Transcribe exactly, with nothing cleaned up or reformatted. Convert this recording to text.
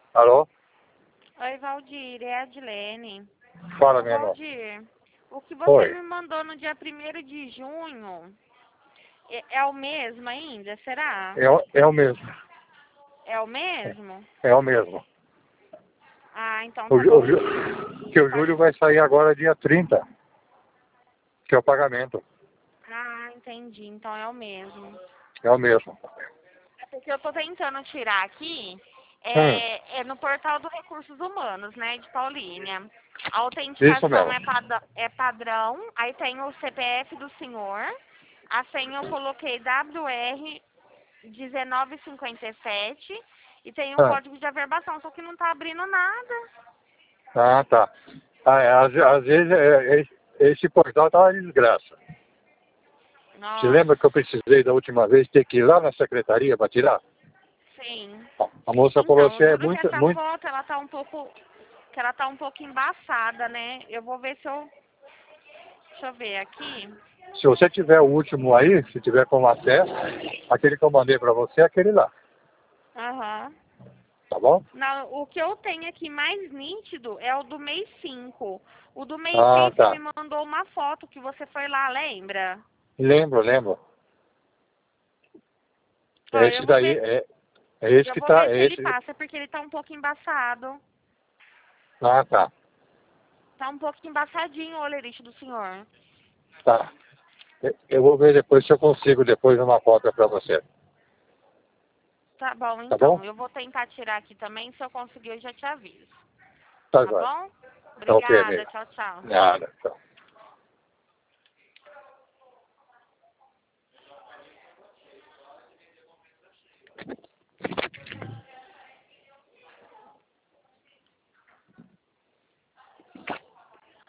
Alô? Oi, Valdir, é a Adilene. Fala, Ô, meu irmão. Valdir, o que você Oi. me mandou no dia primeiro de junho é, é o mesmo ainda, será? É, o- é o mesmo. É o mesmo? É o mesmo. Ah, então O, tá Ju- o, bom. Ju- que o Pode... Júlio vai sair agora dia trinta, que é o pagamento. Ah, entendi, então é o mesmo. É o mesmo. É porque eu tô tentando tirar aqui, Hum, é, é no portal do Recursos Humanos, né, de Paulínia. A isso autenticação mesmo. é, pada- é padrão, aí tem o C P F do senhor, a senha eu coloquei W R dezenove cinquenta e sete e tem um Ah, código de averbação, só que não tá abrindo nada. ah, tá. Ah, é, às, às vezes é, é, esse portal tá uma desgraça. Você Nossa, lembra que eu precisei da última vez ter que ir lá na secretaria para tirar? sim. A moça falou Então, assim, eu é juro que muito, essa muito. foto, ela tá um pouco, que ela tá um pouco embaçada, né? Eu vou ver se eu, deixa eu ver aqui. Se você tiver o último aí, se tiver como acesso, aquele que eu mandei para você é aquele lá, Aham. tá bom? Não, o que eu tenho aqui mais nítido é o do mês cinco. O do mês Ah, seis você me tá. mandou uma foto que você foi lá, lembra? Lembro, lembro. Ó, É eu esse vou daí, ver, é, é esse eu que vou tá, ver se é ele esse. passa, porque ele tá um pouco embaçado. Ah, tá. Tá um pouco embaçadinho o olerite do senhor. Tá. Eu eu vou ver depois se eu consigo depois uma cópia para você. Tá bom, Tá bom? então. Eu vou tentar tirar aqui também. Se eu conseguir, eu já te aviso. Tá, Tá jóia. bom? Tá ok, Obrigada. amiga. Tchau, tchau. Nada. Tchau.